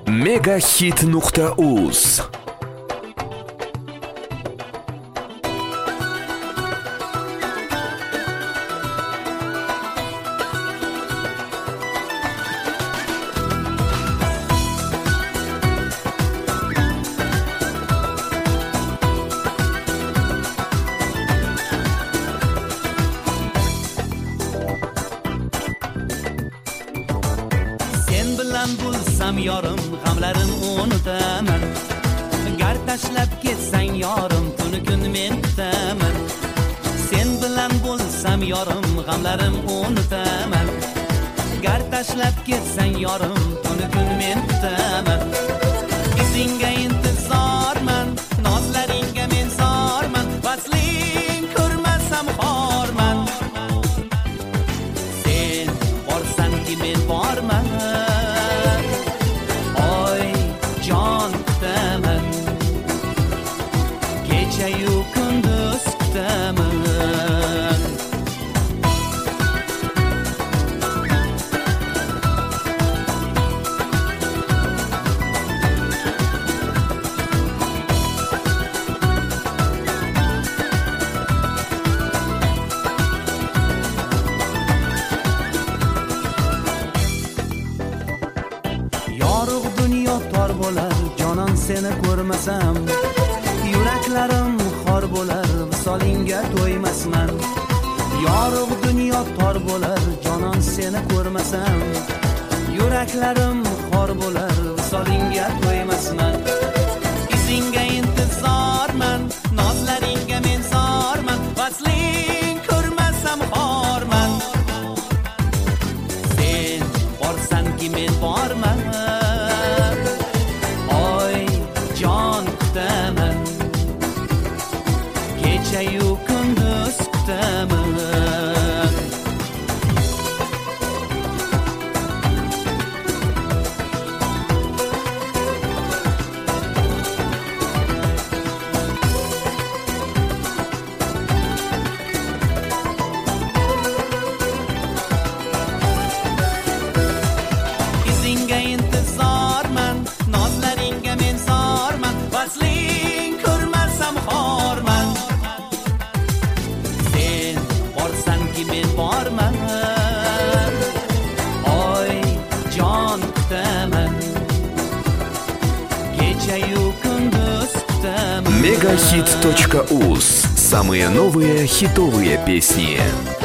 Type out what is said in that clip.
Megahit.uz. Bo'lsam yorim, g'amlarim unutaman. Gar tashlab ketsang yorim, tuni kun men kutaman. Sen bilan bo'lsam yorim, g'amlarim unutaman. Gar tashlab ketsang yorim, tuni kun men kutaman. Izingga intizorman, nozlaringga men zorman. Vasling ko'rmasam xorman. Sen borsanki men borman. Kechayu kunduz kutaman. Yorug' dunyo tor bo'lar, jonon seni ko'rmasam. Yuraklarim xor bo'lar, visolingga to'ymasman. Yorug' dunyo tor bo'lar, jonon seni ko'rmasam. Yuraklarim xor bo'lar, visolingga to'ymasman. Izingga intizorman, nozlaringga men zorman. Vasling ko'rmasam xorman. Sen borsanki men borman. Oy jon kutaman. Kechayu kunduz kutaman. Izingga intizorman, nozlaringga men zorman. Vasling ko'rmasam xorman. Sen borsanki men borman. Oy jon kutaman. Kechayu kunduz kutaman. Megahit.uz. Самые новые хитовые песни.